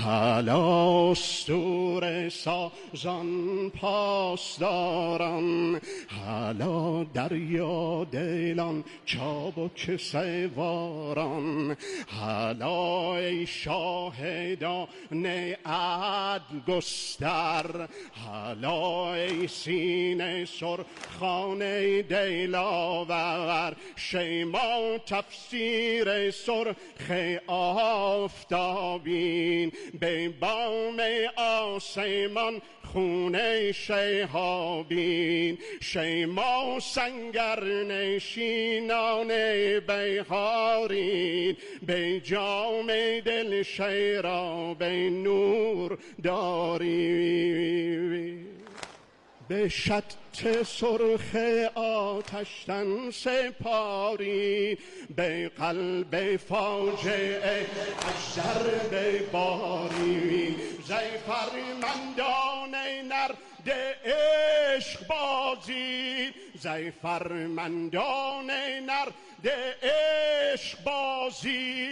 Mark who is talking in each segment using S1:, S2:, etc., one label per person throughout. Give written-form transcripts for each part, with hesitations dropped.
S1: حالا استور سازان پاسداران، حالا دریا دلان چابک سواران، حالا ای شاهدان عدل گستر، حالا ای سینه سرخان دلاور، شیما تفسیر سرخ آفتابین، به بام آسمان خونه شهابین، شیما سنگر نشینان بیهارین، به جام دل شیرا به نور دارین، به شط سرخ آتشتن سپاری، به قلب فاجعه اجدر بباری، زیفرمندان نرد عشق بازی، زیفرمندان نرد عشق بازی.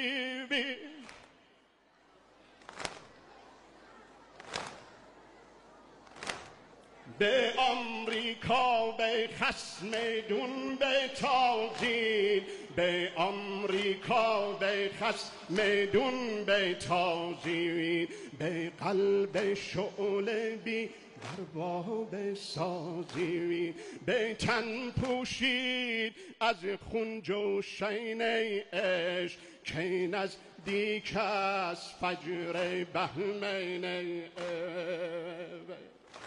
S1: به آمریکا به خصم دون بتازید، به آمریکا به خصم دون بتازید، به قلب شعله بی برباب سازید، به تن پوشید از خون جوشین عشق، که نزدیک از فجر بهمین عشق.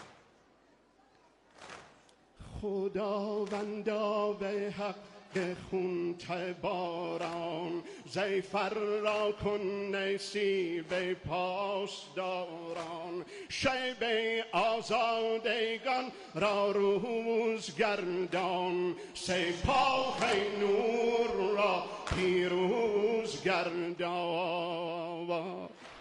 S1: خداوندا به حق خون تباران، زیفر را کن نصیب پاسداران، شب آزادگان را روز گردان، سپاه نور را پیروز گردان.